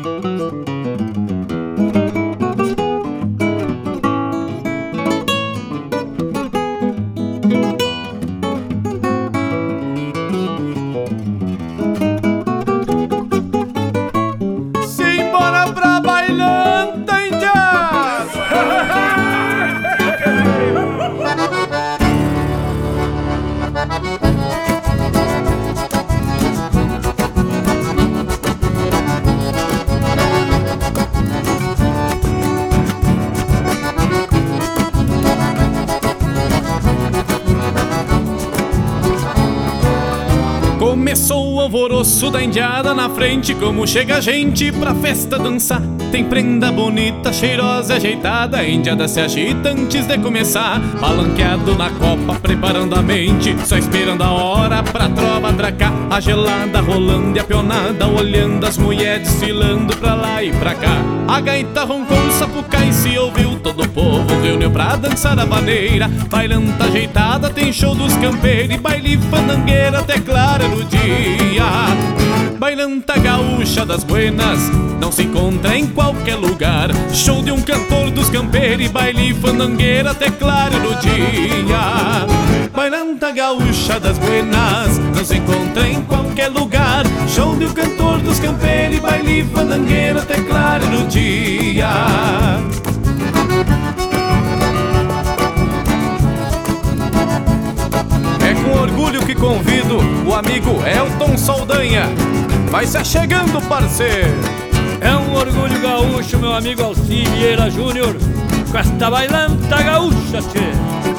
Começou o alvoroço da indiada na frente, como chega a gente pra festa dançar. Tem prenda bonita, cheirosa, ajeitada, a indiada se agita antes de começar. Balanqueado na copa, preparando a mente, só esperando a hora pra trova atracar. A gelada rolando e a pionada, olhando as mulheres desfilando pra lá e pra cá. A gaita roncou, o sapucai se ouviu, todo o povo reuniu pra dançar a vaneira. Bailanta ajeitada, tem show dos campeiros e baile fandangueira até claro no dia. Bailanta gaúcha das buenas não se encontra em qualquer lugar. Show de um cantor dos campeiros e baile fandangueira até claro no dia. Bailanta gaúcha das buenas não se encontra em qualquer lugar. Show de um cantor dos campeiros e baile fandangueira até claro no dia. É com orgulho que convido o amigo Elton Saldanha. Vai se chegando, parceiro. É um orgulho gaúcho, meu amigo Alci Vieira Júnior, com esta bailanta gaúcha, tchê.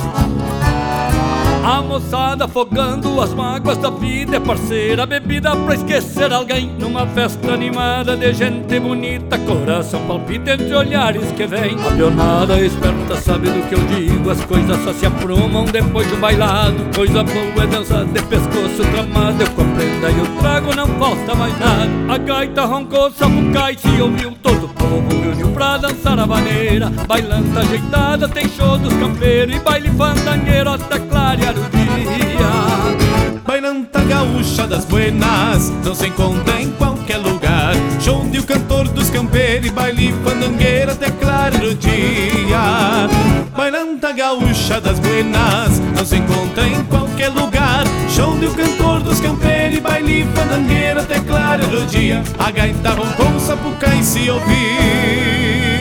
A moçada afogando as mágoas da vida, é parceira, bebida pra esquecer alguém. Numa festa animada de gente bonita, coração palpita entre olhares que vem. A pionada esperta sabe do que eu digo, as coisas só se aprumam depois do bailado. Coisa boa é dançar de pescoço tramado, eu compreendo e eu trago, não falta mais nada. A gaita roncou, sapucai se ouviu, todo o povo reuniu pra dançar a vaneira. Bailanta ajeitada, tem show dos campeiros e baile fandangueiro até clarear o dia. Bailanta gaúcha das buenas não se encontra em qualquer lugar. Show de o cantor dos campeiros e baile fandangueira até claro o dia. Bailanta gaúcha das buenas não se encontra em qualquer lugar. Show de o cantor dos campeiros e baile fandangueira até claro o dia. A gaita roncou, o sapucai se ouvir.